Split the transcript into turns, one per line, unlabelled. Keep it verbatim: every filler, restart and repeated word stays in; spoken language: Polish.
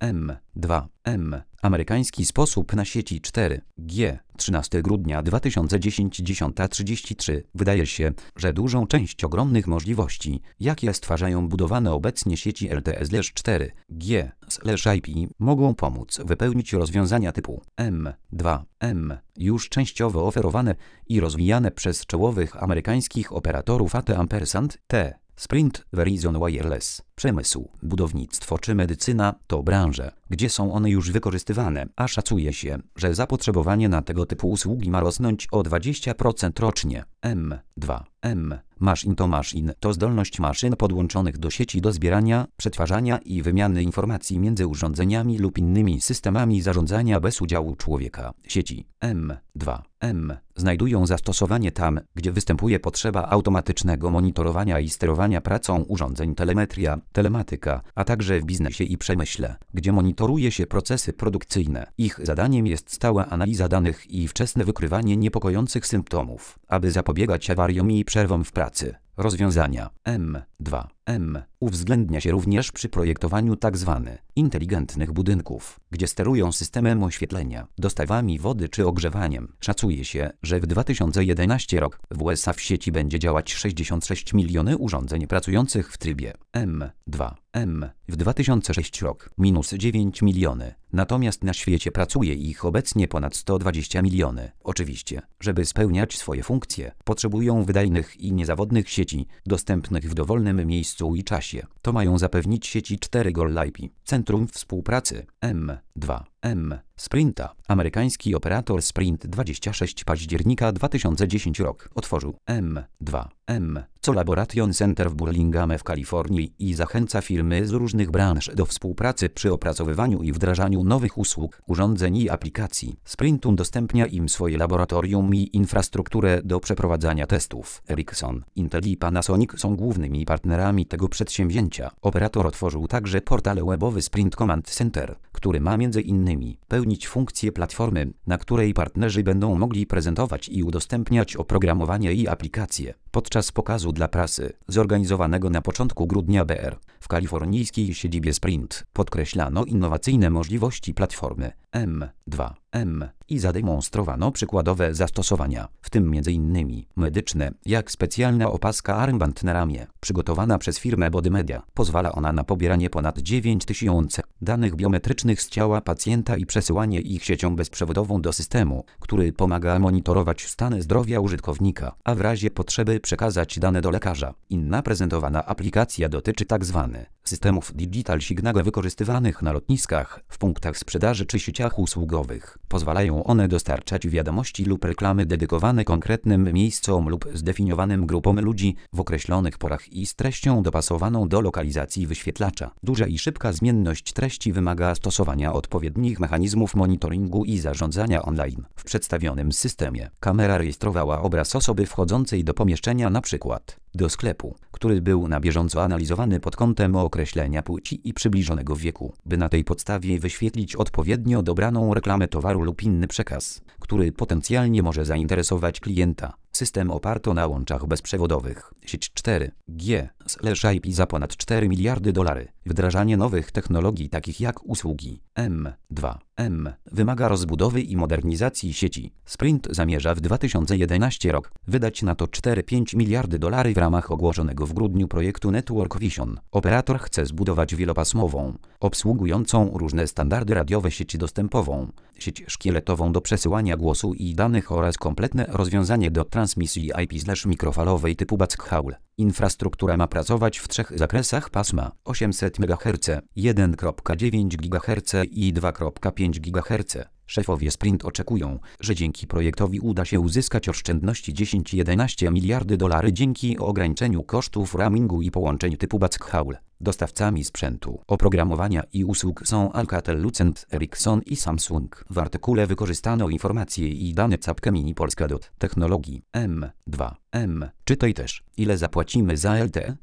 M dwa M. Amerykański sposób na sieci cztery G. trzynastego grudnia dwa tysiące dziesiątego dziesiąta trzydzieści trzy. Wydaje się, że dużą część ogromnych możliwości, jakie stwarzają budowane obecnie sieci L T E cztery G I P, mogą pomóc wypełnić rozwiązania typu M dwa M, już częściowo oferowane i rozwijane przez czołowych amerykańskich operatorów A T ampersand T. Sprint, Verizon Wireless. Przemysł, budownictwo czy medycyna to branże, gdzie są one już wykorzystywane, a szacuje się, że zapotrzebowanie na tego typu usługi ma rosnąć o dwadzieścia procent rocznie. M dwa M. Machine to Machine to zdolność maszyn podłączonych do sieci do zbierania, przetwarzania i wymiany informacji między urządzeniami lub innymi systemami zarządzania bez udziału człowieka. Sieci M dwa M znajdują zastosowanie tam, gdzie występuje potrzeba automatycznego monitorowania i sterowania pracą urządzeń, telemetria, telematyka, a także w biznesie i przemyśle, gdzie monitoruje się procesy produkcyjne. Ich zadaniem jest stała analiza danych i wczesne wykrywanie niepokojących symptomów, aby zapobiegać awariom i przerwom w pracy. Rozwiązania M dwa M uwzględnia się również przy projektowaniu tzw. inteligentnych budynków, gdzie sterują systemem oświetlenia, dostawami wody czy ogrzewaniem. Szacuje się, że w dwa tysiące jedenastym roku w U S A w sieci będzie działać sześćdziesiąt sześć milionów urządzeń pracujących w trybie M dwa M. W dwa tysiące szóstym roku minus dziewięć milionów, natomiast na świecie pracuje ich obecnie ponad sto dwadzieścia milionów. Oczywiście, żeby spełniać swoje funkcje, potrzebują wydajnych i niezawodnych sieci, dostępnych w dowolnym miejscu i czasie. To mają zapewnić sieci cztery G I P. Centrum Współpracy M dwa M. Sprinta. Amerykański operator Sprint dwudziestego szóstego października dwa tysiące dziesiątego roku otworzył M dwa M Collaboration Center w Burlingame w Kalifornii i zachęca firmy z różnych branż do współpracy przy opracowywaniu i wdrażaniu nowych usług, urządzeń i aplikacji. Sprint udostępnia im swoje laboratorium i infrastrukturę do przeprowadzania testów. Ericsson, Intel i Panasonic są głównymi partnerami tego przedsięwzięcia. Operator otworzył także portal webowy Sprint Command Center, który ma między innymi pełnić funkcję platformy, na której partnerzy będą mogli prezentować i udostępniać oprogramowanie i aplikacje. Podczas pokazu dla prasy, zorganizowanego na początku grudnia B R w kalifornijskiej siedzibie Sprint, podkreślano innowacyjne możliwości platformy M dwa M i zademonstrowano przykładowe zastosowania, w tym między innymi medyczne, jak specjalna opaska armband na ramię, przygotowana przez firmę Body Media. Pozwala ona na pobieranie ponad dziewięć tysięcy danych biometrycznych z ciała pacjenta i przesyłanie ich siecią bezprzewodową do systemu, który pomaga monitorować stan zdrowia użytkownika, a w razie potrzeby przekazać dane do lekarza. Inna prezentowana aplikacja dotyczy tzw. systemów Digital Signal wykorzystywanych na lotniskach, w punktach sprzedaży czy sieciach usługowych. Pozwalają one dostarczać wiadomości lub reklamy dedykowane konkretnym miejscom lub zdefiniowanym grupom ludzi w określonych porach i z treścią dopasowaną do lokalizacji wyświetlacza. Duża i szybka zmienność treści wymaga stosowania odpowiednich mechanizmów monitoringu i zarządzania online. W przedstawionym systemie kamera rejestrowała obraz osoby wchodzącej do pomieszczenia, na przykład do sklepu, który był na bieżąco analizowany pod kątem określenia płci i przybliżonego wieku, by na tej podstawie wyświetlić odpowiednio dobraną reklamę towaru lub inny przekaz, który potencjalnie może zainteresować klienta. System oparto na łączach bezprzewodowych. Sieć cztery G I P za ponad cztery miliardy dolarów. Wdrażanie nowych technologii takich jak usługi M dwa M wymaga rozbudowy i modernizacji sieci. Sprint zamierza w dwa tysiące jedenastym roku wydać na to cztery przecinek pięć miliardy dolarów w ramach ogłoszonego w grudniu projektu Network Vision. Operator chce zbudować wielopasmową, obsługującą różne standardy radiowe sieć dostępową, sieć szkieletową do przesyłania głosu i danych oraz kompletne rozwiązanie do transmisji I P/mikrofalowej typu backhaul. Infrastruktura ma pracować w trzech zakresach pasma: osiemset megaherców, jeden przecinek dziewięć gigaherców i dwa przecinek pięć gigaherców. Szefowie Sprint oczekują, że dzięki projektowi uda się uzyskać oszczędności dziesięć do jedenastu miliardy dolarów dzięki ograniczeniu kosztów roamingu i połączeń typu backhaul. Dostawcami sprzętu, oprogramowania i usług są Alcatel-Lucent, Ericsson i Samsung. W artykule wykorzystano informacje i dane Capgemini Polska. Technologii M dwa M. Czytaj też, ile zapłacimy za L T E?